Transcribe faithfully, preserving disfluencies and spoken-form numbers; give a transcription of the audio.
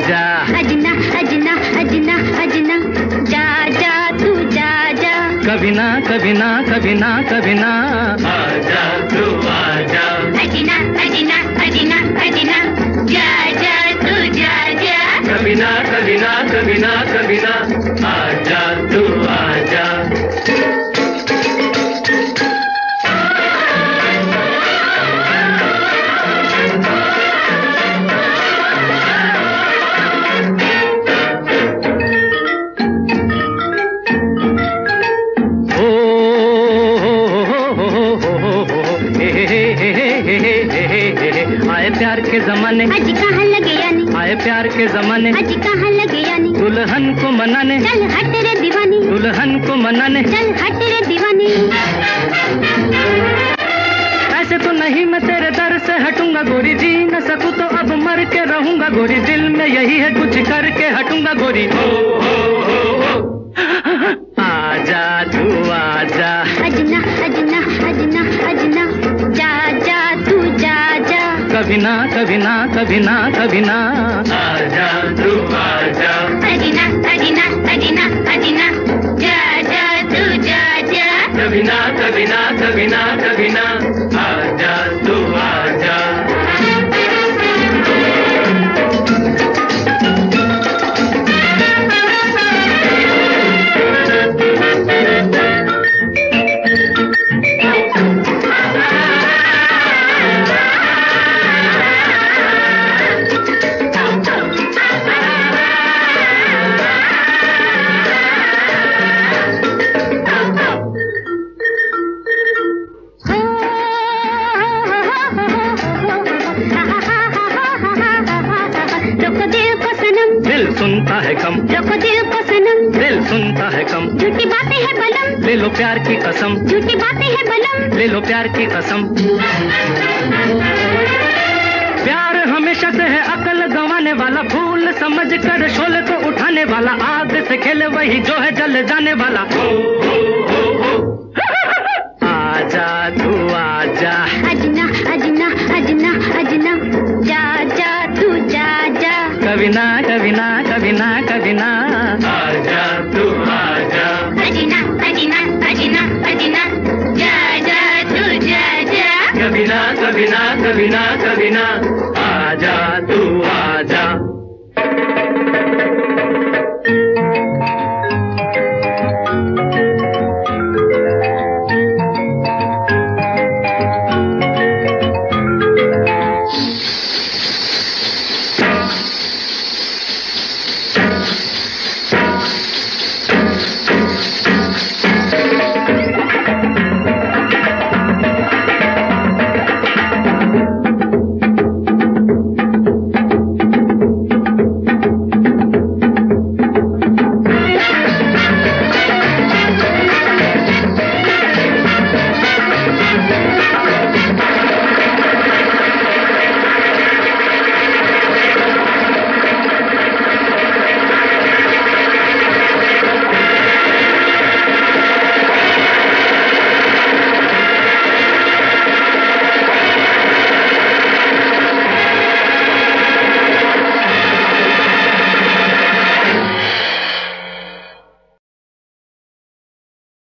आजा। अजना अजना अजना अजना जा जा तू जा जा। कभी ना कभी ना कभी ना कभी ना आजा तू आजा। अजना अजना अजना अजना जा जा तू जा जा। कभी ना कभी ना कभी ना कभी ना आजा तू आजा। आए प्यार के जमाने अजी कहाँ लगे यानी। आए प्यार के जमाने अजी कहाँ लगे यानी। दुल्हन को मनाने चल हट रे दीवानी। दुल्हन को मनाने चल हट रे दीवानी। ऐसे तो नहीं मैं तेरे दर से हटूंगा गोरी, जी न सकूं तो अब मर के रहूंगा गोरी, दिल में यही है कुछ करके हटूंगा गोरी। हो हो हो हो आजा तू आजा। अजना अजना अजना अजना जा जा तू जा जा। कभी ना कभी ना कभी ना कभी ना आजा तू आजा। अजना अजना अजना अजना जा जा तू जा जा। कभी ना कभी ना कभी ना कभी ना आजा तू आजा। दिल सुनता है कम, रोको दिल को सनम। दिल सुनता है कम, झूठी बातें है बलम। ले लो प्यार की कसम, झूठी बातें है बलम। ले लो प्यार की कसम। प्यार हमेशा से है अकल गंवाने वाला, भूल समझ कर शोले को उठाने वाला, आग से खेले वही जो है जल जाने वाला। हो, हो, हो, हो। आजा तू आजा। अजना अजना अजना अजना जा जा तू जा जा। कभी ना कभी ना कभी ना कभी ना आजा तू आजा। अजना अजना अजना अजना जा जा तू जा जा। कभी ना कभी ना कभी ना कभी ना आजा तू